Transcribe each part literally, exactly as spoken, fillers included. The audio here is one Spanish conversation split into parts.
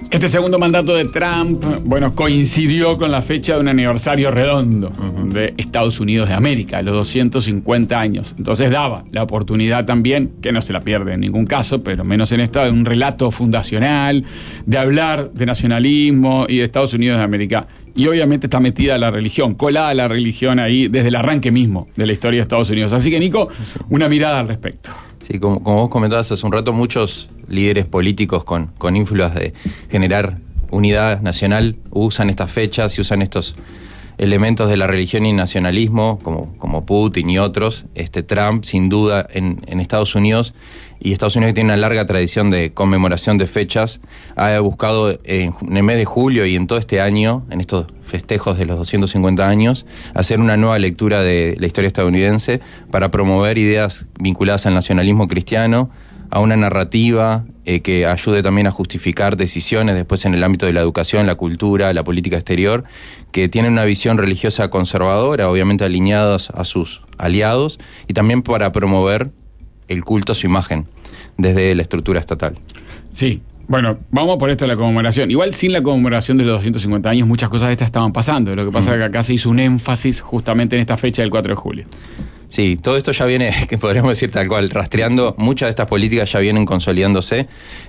Este segundo mandato de Trump, bueno, coincidió con la fecha de un aniversario redondo uh-huh. de Estados Unidos de América, los doscientos cincuenta años. Entonces daba la oportunidad también, que no se la pierde en ningún caso, pero menos en esta, de un relato fundacional, de hablar de nacionalismo y de Estados Unidos de América. Y obviamente está metida la religión, colada la religión ahí desde el arranque mismo de la historia de Estados Unidos. Así que, Nico, una mirada al respecto. Sí, como, como vos comentabas hace un rato, muchos líderes políticos con, con ínfulas de generar unidad nacional usan estas fechas y usan estos elementos de la religión y nacionalismo, como, como Putin y otros. Este, Trump, sin duda, en, en Estados Unidos, y Estados Unidos, que tiene una larga tradición de conmemoración de fechas, ha buscado en, en el mes de julio y en todo este año, en estos festejos de los doscientos cincuenta años, hacer una nueva lectura de la historia estadounidense para promover ideas vinculadas al nacionalismo cristiano, a una narrativa eh, que ayude también a justificar decisiones después en el ámbito de la educación, la cultura, la política exterior, que tienen una visión religiosa conservadora, obviamente alineados a sus aliados, y también para promover el culto a su imagen desde la estructura estatal. Sí. Bueno, vamos por esto de la conmemoración. Igual sin la conmemoración de los doscientos cincuenta años, muchas cosas de estas estaban pasando. Lo que pasa mm. es que acá se hizo un énfasis justamente en esta fecha del cuatro de julio. Sí, todo esto ya viene, que podríamos decir tal cual, rastreando. Muchas de estas políticas ya vienen consolidándose,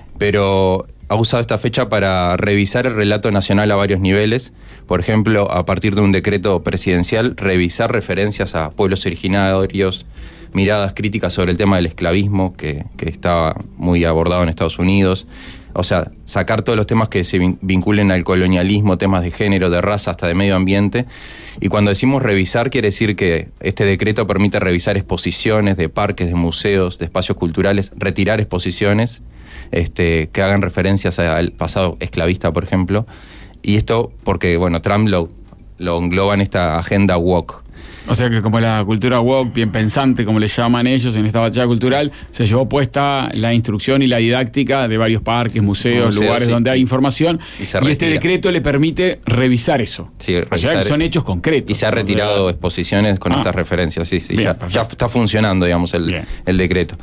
pero ha usado esta fecha para revisar el relato nacional a varios niveles. Por ejemplo, a partir de un decreto presidencial, revisar referencias a pueblos originarios, miradas críticas sobre el tema del esclavismo, que, que estaba muy abordado en Estados Unidos. O sea, sacar todos los temas que se vinculen al colonialismo, temas de género, de raza, hasta de medio ambiente. Y cuando decimos revisar, quiere decir que este decreto permite revisar exposiciones de parques, de museos, de espacios culturales, retirar exposiciones este, que hagan referencias al pasado esclavista, por ejemplo. Y esto porque, bueno, Trump lo, lo engloba en esta agenda woke. O sea que como la cultura woke, bien pensante, como le llaman ellos en esta batalla cultural, se llevó puesta la instrucción y la didáctica de varios parques, museos, Museo, lugares sí, donde hay información, y, y este decreto le permite revisar eso. Sí, o sea que son hechos concretos. Y se ha retirado o sea, exposiciones con ah, estas referencias, sí, sí, bien, ya, ya está funcionando, digamos, el, el decreto.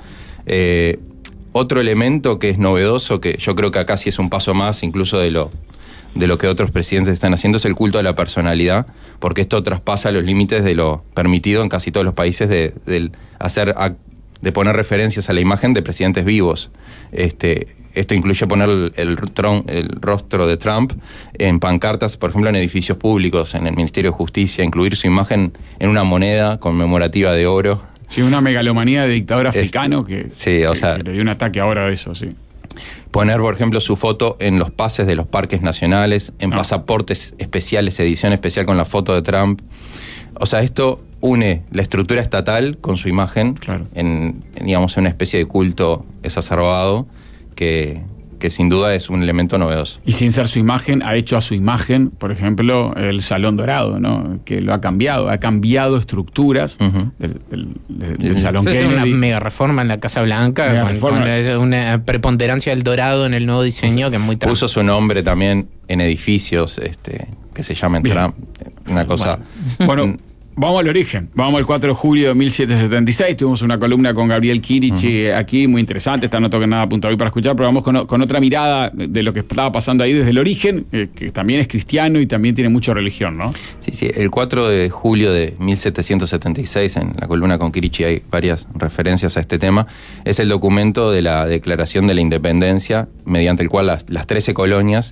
Eh, otro elemento que es novedoso, que yo creo que acá sí es un paso más, incluso de lo... de lo que otros presidentes están haciendo, es el culto a la personalidad, porque esto traspasa los límites de lo permitido en casi todos los países de, de hacer de poner referencias a la imagen de presidentes vivos. Este, esto incluye poner el, el, tron, el rostro de Trump en pancartas, por ejemplo, en edificios públicos, en el Ministerio de Justicia, incluir su imagen en una moneda conmemorativa de oro. Sí, una megalomanía de dictador africano este, que, sí, o que, sea, que le dio un ataque ahora a eso, sí. Poner, por ejemplo, su foto en los pases de los parques nacionales, en ah. pasaportes especiales, edición especial con la foto de Trump. O sea, esto une la estructura estatal con su imagen, claro. en, en, digamos, una especie de culto exacerbado que, que sin duda es un elemento novedoso. Y sin ser su imagen, ha hecho a su imagen, por ejemplo, el Salón Dorado, ¿no? Que lo ha cambiado, ha cambiado estructuras uh-huh. del, del, del, del sí. Salón Kennedy. Es una mega reforma en la Casa Blanca, con, con una preponderancia del dorado en el nuevo diseño, sí. que es muy Trump. Puso su nombre también en edificios este, que se llaman Bien. Trump, una cosa... Bueno, bueno vamos al origen, vamos al cuatro de julio de mil setecientos setenta y seis, tuvimos una columna con Gabriel Kirich uh-huh. aquí, muy interesante, está no toquen nada punto hoy para escuchar, pero vamos con, con otra mirada de lo que estaba pasando ahí desde el origen, eh, que también es cristiano y también tiene mucha religión, ¿no? Sí, sí, el cuatro de julio de mil setecientos setenta y seis, en la columna con Kirich hay varias referencias a este tema, es el documento de la Declaración de la Independencia, mediante el cual las, las trece colonias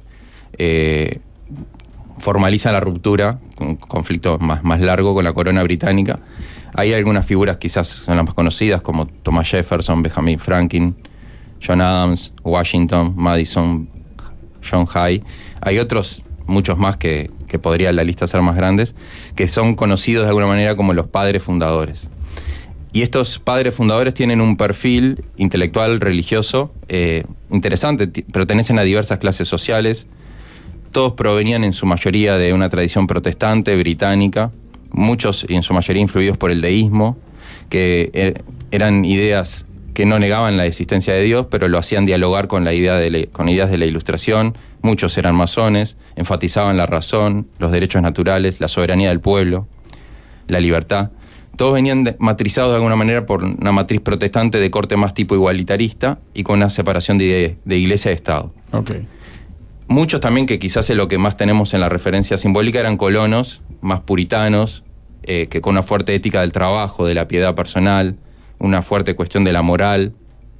eh, formaliza la ruptura, un conflicto más, más largo con la corona británica. Hay algunas figuras quizás son las más conocidas, como Thomas Jefferson, Benjamin Franklin, John Adams, Washington, Madison, John Hay. Hay otros, muchos más que, que podría la lista ser más grandes, que son conocidos de alguna manera como los padres fundadores. Y estos padres fundadores tienen un perfil intelectual, religioso, eh, interesante, t- pertenecen a diversas clases sociales. Todos provenían en su mayoría de una tradición protestante, británica, muchos y en su mayoría influidos por el deísmo, que er, eran ideas que no negaban la existencia de Dios, pero lo hacían dialogar con, la idea de la, con ideas de la Ilustración. Muchos eran masones, enfatizaban la razón, los derechos naturales, la soberanía del pueblo, la libertad. Todos venían de, matrizados de alguna manera por una matriz protestante de corte más tipo igualitarista y con una separación de, de iglesia y Estado. Okay. muchos también, que quizás es lo que más tenemos en la referencia simbólica, eran colonos más puritanos, eh, que con una fuerte ética del trabajo, de la piedad personal, una fuerte cuestión de la moral.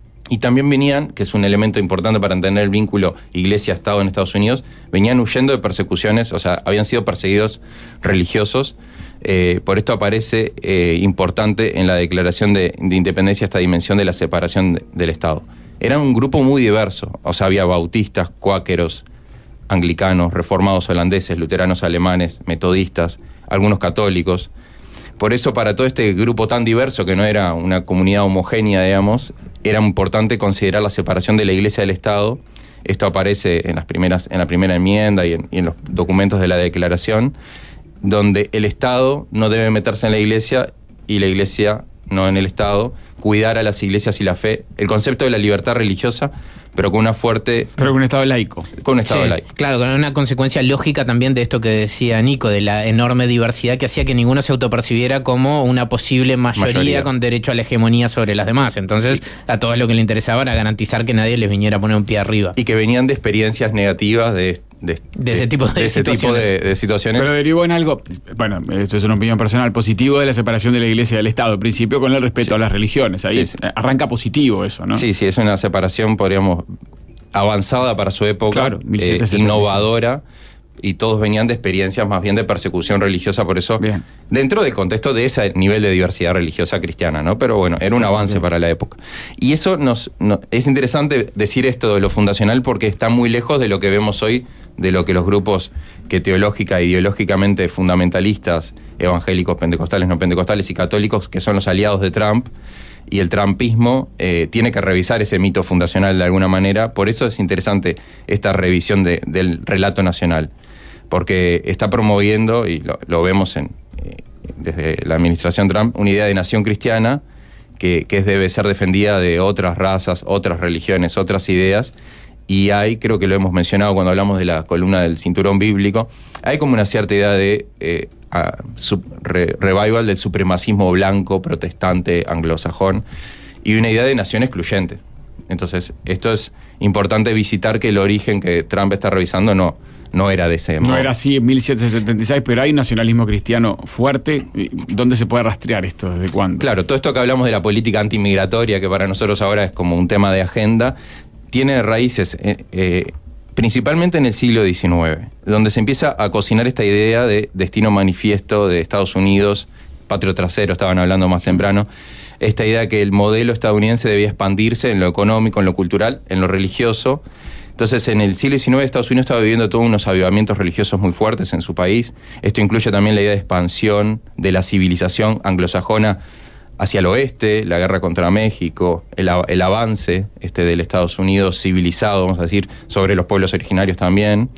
Y también venían, que es un elemento importante para entender el vínculo Iglesia-Estado en Estados Unidos, venían huyendo de persecuciones, o sea, habían sido perseguidos religiosos. Eh, por esto aparece eh, importante en la Declaración de, de Independencia esta dimensión de la separación de, del Estado. Era un grupo muy diverso, o sea, había bautistas, cuáqueros, anglicanos, reformados holandeses, luteranos alemanes, metodistas, algunos católicos. Por eso, para todo este grupo tan diverso, que no era una comunidad homogénea, digamos, era importante considerar la separación de la Iglesia del Estado. Esto aparece en las primeras, en la primera enmienda y en, y en los documentos de la Declaración, donde el Estado no debe meterse en la Iglesia y la Iglesia no en el Estado, cuidar a las iglesias y la fe, el concepto de la libertad religiosa, pero con una fuerte... Pero con un Estado laico. Con un Estado sí, laico. Claro, con una consecuencia lógica también de esto que decía Nico, de la enorme diversidad que hacía que ninguno se autopercibiera como una posible mayoría, mayoría. con derecho a la hegemonía sobre las demás. Entonces, y, a todos lo que le interesaba era garantizar que nadie les viniera a poner un pie arriba. Y que venían de experiencias negativas de... De, de ese tipo de, de, ese situaciones. Tipo de, de situaciones. Pero derivó en algo, bueno, esto es una opinión personal, positivo de la separación de la Iglesia y del Estado, al principio con el respeto sí. a las religiones. Ahí sí, sí. arranca positivo eso, ¿no? Sí, sí, es una separación, podríamos, avanzada para su época, claro, eh, innovadora, y todos venían de experiencias más bien de persecución religiosa, por eso, bien. dentro del contexto de ese nivel de diversidad religiosa cristiana, ¿no? Pero bueno, era un avance bien. para la época. Y eso nos, nos es interesante decir esto de lo fundacional porque está muy lejos de lo que vemos hoy, de lo que los grupos que teológica e ideológicamente fundamentalistas, evangélicos, pentecostales, no pentecostales y católicos, que son los aliados de Trump, y el trumpismo eh, tiene que revisar ese mito fundacional de alguna manera. Por eso es interesante esta revisión de, del relato nacional, porque está promoviendo, y lo, lo vemos en, eh, desde la administración Trump, una idea de nación cristiana que, que debe ser defendida de otras razas, otras religiones, otras ideas. Y hay, creo que lo hemos mencionado cuando hablamos de la columna del cinturón bíblico, hay como una cierta idea de eh, a, sub, re, revival del supremacismo blanco, protestante, anglosajón, y una idea de nación excluyente. Entonces, esto es importante visitar que el origen que Trump está revisando no, no era de ese modo. No era así en mil setecientos setenta y seis, pero hay un nacionalismo cristiano fuerte. ¿Dónde se puede rastrear esto? ¿Desde cuándo? Claro, todo esto que hablamos de la política antimigratoria, que para nosotros ahora es como un tema de agenda, tiene raíces eh, eh, principalmente en el siglo diecinueve, donde se empieza a cocinar esta idea de destino manifiesto de Estados Unidos, patrio trasero, estaban hablando más temprano, esta idea de que el modelo estadounidense debía expandirse en lo económico, en lo cultural, en lo religioso. Entonces, en el siglo diecinueve, Estados Unidos estaba viviendo todos unos avivamientos religiosos muy fuertes en su país. Esto incluye también la idea de expansión de la civilización anglosajona hacia el oeste, la guerra contra México, el, el avance este, del Estados Unidos civilizado, vamos a decir, sobre los pueblos originarios también.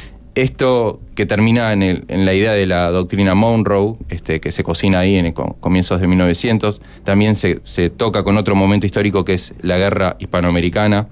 Esto que termina en, el, en la idea de la doctrina Monroe, este, que se cocina ahí en el comienzos de mil novecientos, también se, se toca con otro momento histórico que es la guerra hispanoamericana,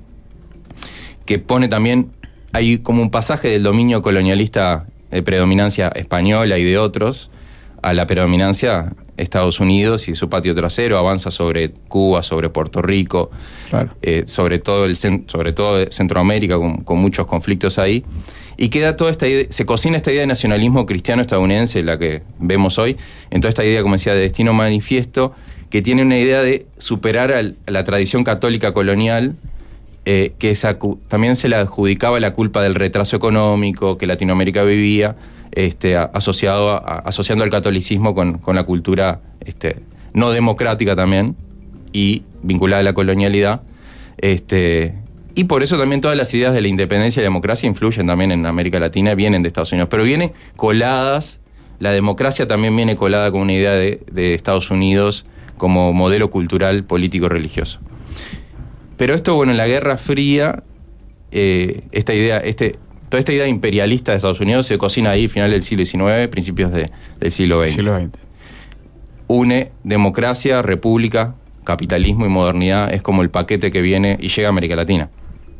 que pone también, hay como un pasaje del dominio colonialista de predominancia española y de otros, a la predominancia Estados Unidos y su patio trasero, avanza sobre Cuba, sobre Puerto Rico, claro. eh, sobre todo el sobre todo Centroamérica, con, con muchos conflictos ahí, y queda toda esta idea, se cocina esta idea de nacionalismo cristiano estadounidense, la que vemos hoy, en toda esta idea, como decía, de destino manifiesto, que tiene una idea de superar al, a la tradición católica colonial, eh, que esa, también se le adjudicaba la culpa del retraso económico que Latinoamérica vivía, Este, asociado a, asociando al catolicismo con, con la cultura este, no democrática también y vinculada a la colonialidad, este, y por eso también todas las ideas de la independencia y la democracia influyen también en América Latina, vienen de Estados Unidos, pero vienen coladas, la democracia también viene colada con una idea de, de Estados Unidos como modelo cultural, político, religioso. Pero esto, bueno, en la Guerra Fría, eh, esta idea, este toda esta idea imperialista de Estados Unidos se cocina ahí, final del siglo diecinueve, principios de, del siglo veinte. siglo veinte. Une democracia, república, capitalismo y modernidad, es como el paquete que viene y llega a América Latina.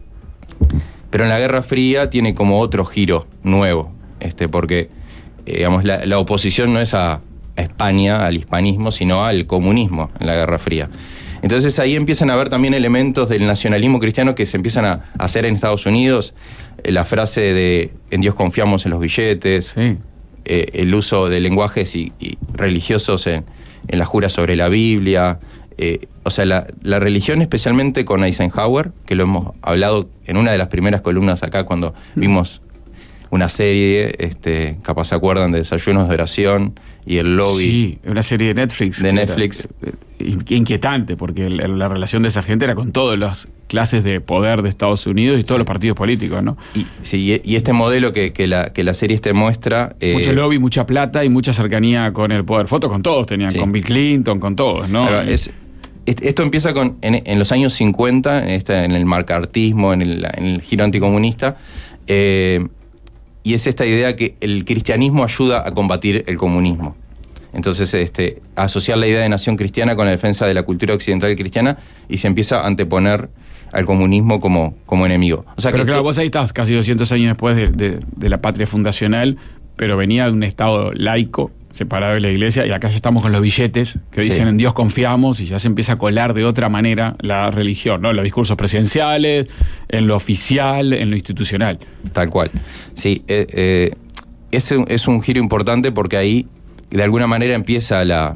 Pero en la Guerra Fría tiene como otro giro nuevo, este, porque eh, digamos, la, la oposición no es a, a España, al hispanismo, sino al comunismo en la Guerra Fría. Entonces ahí empiezan a haber también elementos del nacionalismo cristiano que se empiezan a hacer en Estados Unidos. eh, la frase de en Dios confiamos en los billetes, Sí. eh, el uso de lenguajes y, y religiosos en, en la jura sobre la Biblia. Eh, o sea, la, la religión, especialmente con Eisenhower, que lo hemos hablado en una de las primeras columnas acá cuando vimos una serie, este, capaz se acuerdan, de Desayunos de Oración y el lobby. Sí, una serie de Netflix. De que Netflix. era, eh, inquietante, porque el, la relación de esa gente era con todas las clases de poder de Estados Unidos y todos Sí. los partidos políticos, ¿no? Y, sí, y este modelo que, que, la, que la serie este muestra... Eh, Mucho lobby, mucha plata y mucha cercanía con el poder. Fotos con todos tenían, Sí. con Bill Clinton, con todos, ¿no? Ahora, es, esto empieza con en, en los años cincuenta, en, esta, en el macartismo, en el, en el giro anticomunista, eh, y es esta idea que el cristianismo ayuda a combatir el comunismo. Entonces, este, asociar la idea de nación cristiana con la defensa de la cultura occidental cristiana, y se empieza a anteponer al comunismo como, como enemigo. O sea, pero que, claro, que, vos ahí estás, casi doscientos años después de, de, de la patria fundacional, pero venía de un estado laico, separado de la iglesia, y acá ya estamos con los billetes que dicen Sí. en Dios confiamos, y ya se empieza a colar de otra manera la religión, ¿no? En los discursos presidenciales, en lo oficial, en lo institucional. Tal cual. Sí, eh, eh, es, un, es un giro importante porque ahí, de alguna manera, empieza la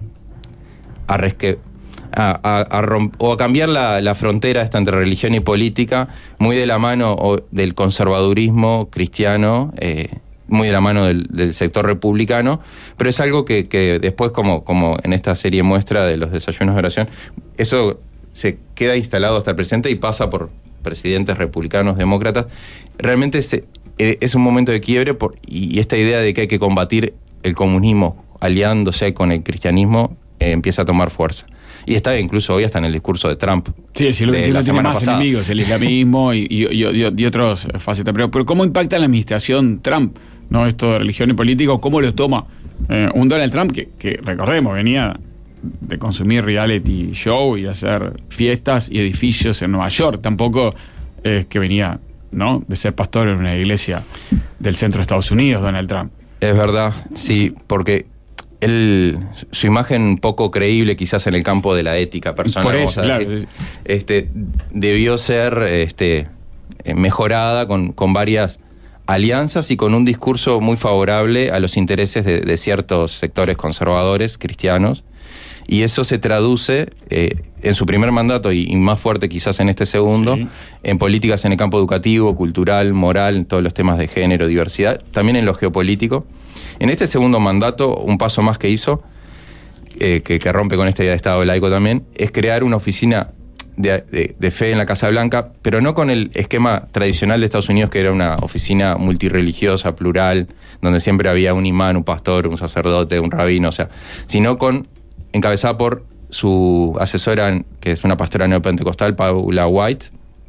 a, resque, a, a, a romp, o a cambiar la, la frontera esta entre religión y política, muy de la mano o, del conservadurismo cristiano, eh, muy de la mano del, del sector republicano, pero es algo que, que después, como, como en esta serie muestra de los desayunos de oración, eso se queda instalado hasta el presente y pasa por presidentes republicanos, demócratas. Realmente se, es un momento de quiebre por, y esta idea de que hay que combatir el comunismo aliándose con el cristianismo eh, empieza a tomar fuerza. Y está incluso hoy hasta en el discurso de Trump. Sí, el siglo veintiuno tiene más pasada. enemigos, el islamismo y, y, y, y, y otros facetas. Pero, pero ¿cómo impacta en la administración Trump, no, esto de religión y política? ¿Cómo lo toma eh, un Donald Trump que, que, recordemos, venía de consumir reality show y hacer fiestas y edificios en Nueva York? Tampoco es eh, que venía, ¿no?, de ser pastor en una iglesia del centro de Estados Unidos, Donald Trump. Es verdad, sí, porque él, su imagen poco creíble quizás en el campo de la ética personal, Por eso, vamos a claro. decir, este, debió ser este, mejorada con, con varias alianzas y con un discurso muy favorable a los intereses de, de ciertos sectores conservadores cristianos, y eso se traduce eh, en su primer mandato y, y más fuerte quizás en este segundo, sí, en políticas en el campo educativo, cultural, moral, en todos los temas de género, diversidad, también en lo geopolítico. En este segundo mandato, un paso más que hizo, eh, que, que rompe con esta idea de Estado laico también, es crear una oficina de, de, de fe en la Casa Blanca, pero no con el esquema tradicional de Estados Unidos, que era una oficina multirreligiosa, plural, donde siempre había un imán, un pastor, un sacerdote, un rabino, o sea, sino con, encabezada por su asesora, que es una pastora neopentecostal, Paula White,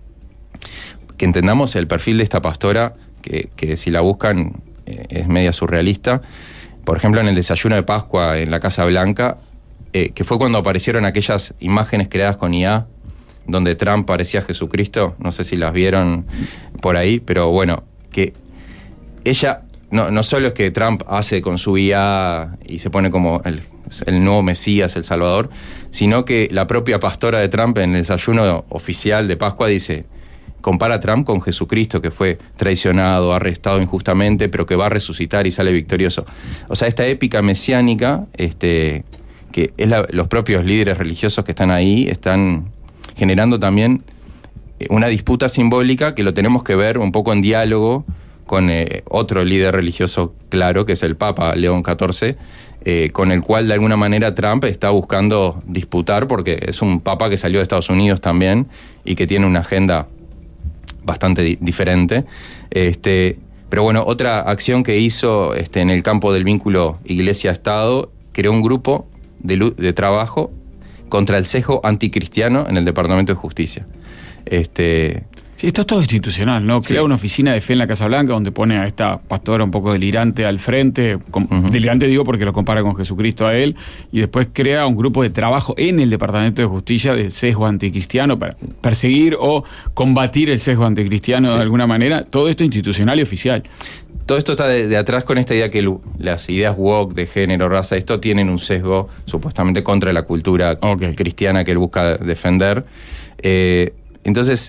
que entendamos el perfil de esta pastora, que, que si la buscan eh, es media surrealista. Por ejemplo, en el desayuno de Pascua en la Casa Blanca, eh, que fue cuando aparecieron aquellas imágenes creadas con I A, donde Trump parecía Jesucristo, no sé si las vieron por ahí, pero bueno, que ella, no, no solo es que Trump hace con su I A y se pone como el, el nuevo Mesías, el Salvador, sino que la propia pastora de Trump en el desayuno oficial de Pascua dice, compara a Trump con Jesucristo, que fue traicionado, arrestado injustamente, pero que va a resucitar y sale victorioso. O sea, esta épica mesiánica, este, que es la, los propios líderes religiosos que están ahí, están generando también una disputa simbólica que lo tenemos que ver un poco en diálogo con eh, otro líder religioso claro, que es el Papa León catorce, eh, con el cual de alguna manera Trump está buscando disputar, porque es un papa que salió de Estados Unidos también y que tiene una agenda bastante di- diferente. Este, pero bueno, otra acción que hizo este, en el campo del vínculo Iglesia-Estado, creó un grupo de, lu- de trabajo contra el sesgo anticristiano en el Departamento de Justicia. Este, Sí, esto es todo institucional, ¿no? Crea sí. una oficina de fe en la Casa Blanca donde pone a esta pastora un poco delirante al frente, com- uh-huh. delirante digo porque lo compara con Jesucristo a él, y después crea un grupo de trabajo en el Departamento de Justicia de sesgo anticristiano para perseguir o combatir el sesgo anticristiano sí. de alguna manera. Todo esto institucional y oficial. Todo esto está de, de atrás con esta idea que el, las ideas woke de género, raza, esto tienen un sesgo supuestamente contra la cultura okay. cristiana que él busca defender. Eh, entonces,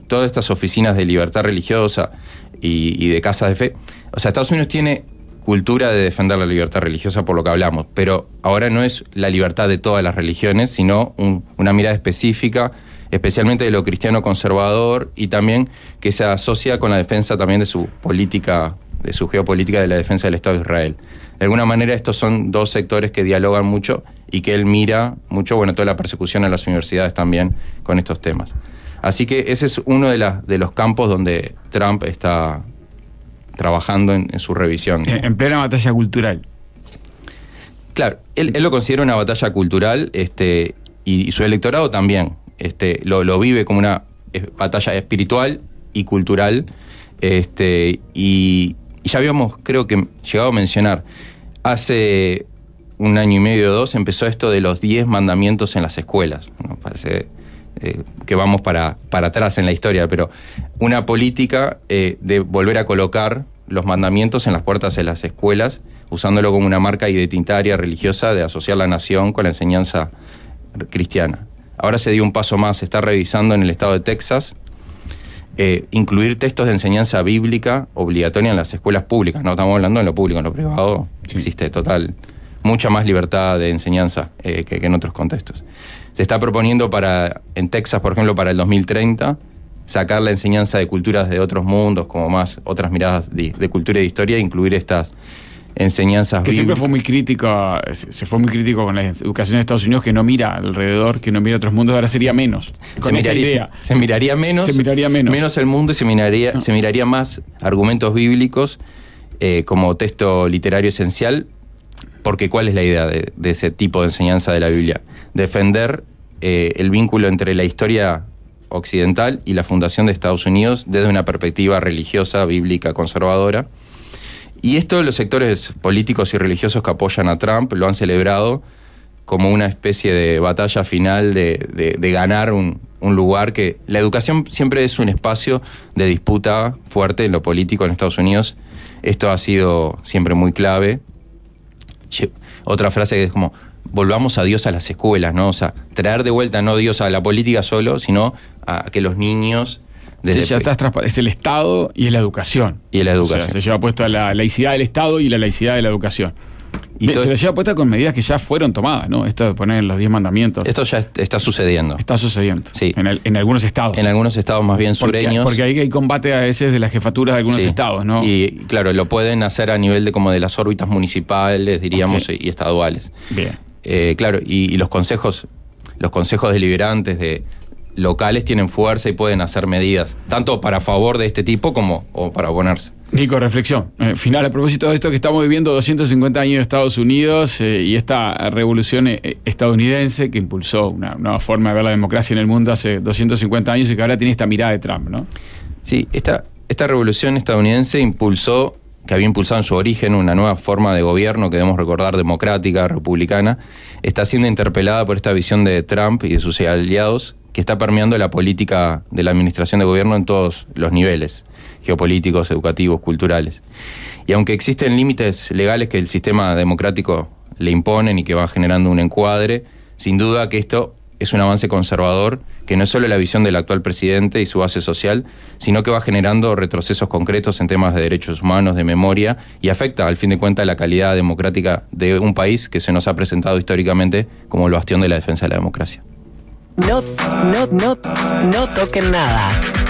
todas estas oficinas de libertad religiosa y, y de casas de fe, o sea, Estados Unidos tiene cultura de defender la libertad religiosa por lo que hablamos, pero ahora no es la libertad de todas las religiones, sino un, una mirada específica, especialmente de lo cristiano conservador, y también que se asocia con la defensa también de su política, de su geopolítica de la defensa del Estado de Israel. De alguna manera estos son dos sectores que dialogan mucho y que él mira mucho, bueno, toda la persecución a las universidades también con estos temas. Así que ese es uno de, la, de los campos donde Trump está trabajando en, en su revisión. En, en plena batalla cultural. Claro, él, él lo considera una batalla cultural, este, y, y su electorado también este, lo, lo vive como una batalla espiritual y cultural, este, y, y ya habíamos, creo que llegado a mencionar, hace un año y medio o dos empezó esto de los diez mandamientos en las escuelas, ¿no? Parece eh, que vamos para, para atrás en la historia, pero una política eh, de volver a colocar los mandamientos en las puertas de las escuelas, usándolo como una marca identitaria religiosa de asociar la nación con la enseñanza cristiana. Ahora se dio un paso más, se está revisando en el estado de Texas eh, incluir textos de enseñanza bíblica obligatoria en las escuelas públicas. No estamos hablando en lo público, en lo privado sí. Existe total, mucha más libertad de enseñanza eh, que, que en otros contextos. Se está proponiendo para, en Texas, por ejemplo, para el dos mil treinta, sacar la enseñanza de culturas de otros mundos, como más otras miradas de, de cultura y de historia, e incluir estas enseñanzas que bíblicas. Siempre fue muy crítico, se fue muy crítico con la educación de Estados Unidos, que no mira alrededor, que no mira otros mundos, ahora sería menos. Se miraría, idea. se miraría menos, se miraría menos, menos el mundo y se miraría, no. se miraría más argumentos bíblicos eh, como texto literario esencial, porque ¿cuál es la idea de, de ese tipo de enseñanza de la Biblia? Defender eh, el vínculo entre la historia occidental y la fundación de Estados Unidos desde una perspectiva religiosa, bíblica, conservadora. Y esto los sectores políticos y religiosos que apoyan a Trump lo han celebrado como una especie de batalla final de, de, de ganar un, un lugar que... La educación siempre es un espacio de disputa fuerte en lo político en Estados Unidos. Esto ha sido siempre muy clave. Otra frase que es como, volvamos a Dios a las escuelas, ¿no? O sea, traer de vuelta no Dios a la política solo, sino a que los niños... Sí, ya estás transpa- es el Estado y es la educación. Y la educación. O sea, se lleva puesto la laicidad del Estado y la laicidad de la educación. Y Bien, se la lleva puesta con medidas que ya fueron tomadas, ¿no? Esto de poner los diez mandamientos. Esto ya está sucediendo. Está sucediendo. Sí. En, el, en algunos estados. En algunos estados más bien sureños. Porque, porque ahí hay combate a veces de las jefaturas de algunos sí. estados, ¿no? Y claro, lo pueden hacer a nivel de como de las órbitas municipales, diríamos, okay. y estaduales. Bien. Eh, claro, y, y los consejos, los consejos deliberantes de locales tienen fuerza y pueden hacer medidas, tanto para favor de este tipo como o para oponerse. Nico, reflexión. Eh, final, a propósito de esto que estamos viviendo doscientos cincuenta años de Estados Unidos eh, y esta revolución eh, estadounidense que impulsó una nueva forma de ver la democracia en el mundo hace doscientos cincuenta años y que ahora tiene esta mirada de Trump, ¿no? Sí, esta, esta revolución estadounidense impulsó, que había impulsado en su origen una nueva forma de gobierno que debemos recordar democrática, republicana, está siendo interpelada por esta visión de Trump y de sus aliados que está permeando la política de la administración de gobierno en todos los niveles, geopolíticos, educativos, culturales. Y aunque existen límites legales que el sistema democrático le imponen y que van generando un encuadre, sin duda que esto es un avance conservador, que no es solo la visión del actual presidente y su base social, sino que va generando retrocesos concretos en temas de derechos humanos, de memoria, y afecta, al fin de cuentas, la calidad democrática de un país que se nos ha presentado históricamente como el bastión de la defensa de la democracia. No, no, no, no toquen nada.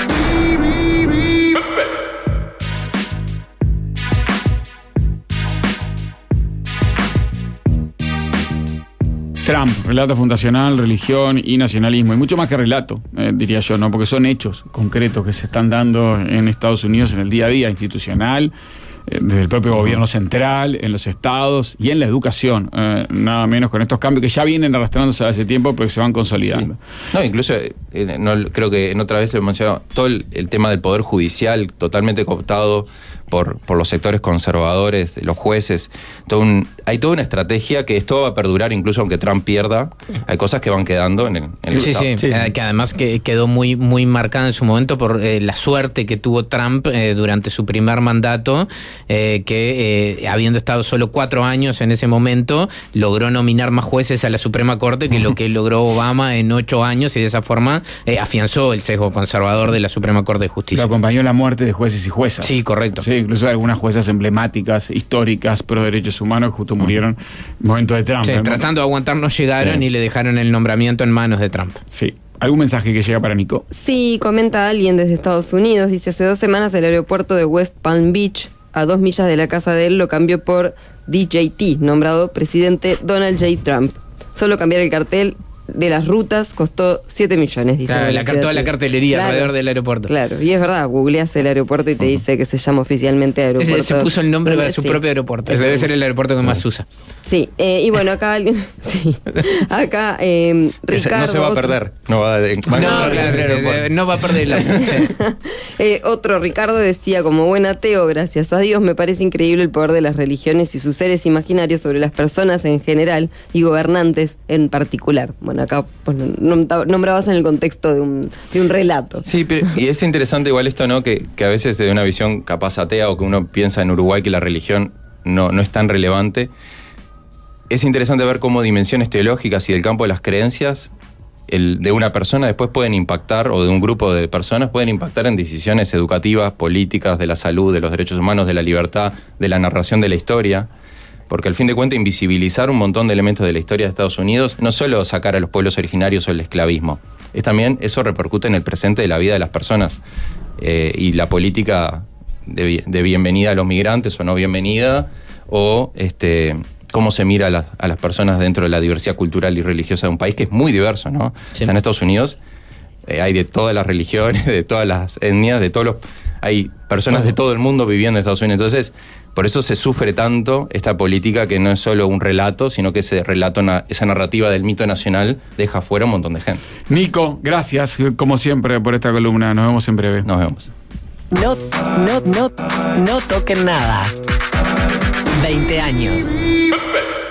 Trump, relato fundacional, religión y nacionalismo. Y mucho más que relato, eh, diría yo, ¿no? Porque son hechos concretos que se están dando en Estados Unidos en el día a día institucional, eh, desde el propio gobierno central, en los estados y en la educación. Eh, nada menos con estos cambios que ya vienen arrastrándose hace tiempo, pero que se van consolidando. Sí. No, incluso, eh, no, creo que en otra vez se mencionaba todo el, el tema del poder judicial totalmente cooptado por, por los sectores conservadores, los jueces. Todo un, hay toda una estrategia que esto va a perdurar, incluso aunque Trump pierda. Hay cosas que van quedando en el, en el sí, Estado. sí, sí, que además que quedó muy, muy marcada en su momento por eh, la suerte que tuvo Trump eh, durante su primer mandato, eh, que eh, habiendo estado solo cuatro años en ese momento, logró nominar más jueces a la Suprema Corte que lo que logró Obama en ocho años, y de esa forma eh, afianzó el sesgo conservador de la Suprema Corte de Justicia. Lo acompañó la muerte de jueces y juezas. Sí, correcto. Sí, incluso algunas juezas emblemáticas, históricas, pro derechos humanos, que justo murieron en el momento de Trump. Sí, tratando de aguantar no llegaron sí. y le dejaron el nombramiento en manos de Trump. Sí. ¿Algún mensaje que llega para Nico? Sí, comenta alguien desde Estados Unidos. Dice, hace dos semanas el aeropuerto de West Palm Beach, a dos millas de la casa de él, lo cambió por D J T, nombrado presidente Donald J. Trump. Solo cambiar el cartel de las rutas costó siete millones, dice. Claro, la, toda la cartelería claro, alrededor del aeropuerto. Claro, y es verdad, googleas el aeropuerto y te dice que se llama oficialmente aeropuerto. Se, se puso el nombre de su sí. propio aeropuerto. Ese debe ser el aeropuerto que sí. más usa. Sí, eh, y bueno, acá alguien... sí, acá eh, Ricardo... No se va a perder. No va, de, va no, a claro, claro, no va a perder la... eh, Otro, Ricardo decía, como buen ateo, gracias a Dios, me parece increíble el poder de las religiones y sus seres imaginarios sobre las personas en general y gobernantes en particular. Bueno, acá pues, nombrabas en el contexto de un, de un relato. Sí, pero, y es interesante igual esto, ¿no? Que, que a veces de una visión capaz atea o que uno piensa en Uruguay que la religión no, no es tan relevante. Es interesante ver cómo dimensiones teológicas y del campo de las creencias el, de una persona después pueden impactar, o de un grupo de personas pueden impactar en decisiones educativas, políticas, de la salud, de los derechos humanos, de la libertad, de la narración de la historia. Porque al fin de cuentas invisibilizar un montón de elementos de la historia de Estados Unidos no solo sacar a los pueblos originarios o el esclavismo, es también eso repercute en el presente de la vida de las personas eh, y la política de, de bienvenida a los migrantes o no bienvenida, o este cómo se mira a, la, a las personas dentro de la diversidad cultural y religiosa de un país que es muy diverso, ¿no? Sí. O sea, en Estados Unidos eh, hay de todas las religiones, de todas las etnias, de todos los... Hay personas oh. de todo el mundo viviendo en Estados Unidos. Entonces, por eso se sufre tanto esta política que no es solo un relato, sino que ese relato, esa narrativa del mito nacional deja fuera un montón de gente. Nico, gracias, como siempre, por esta columna. Nos vemos en breve. Nos vemos. No, no, no, no toquen nada. veinte años.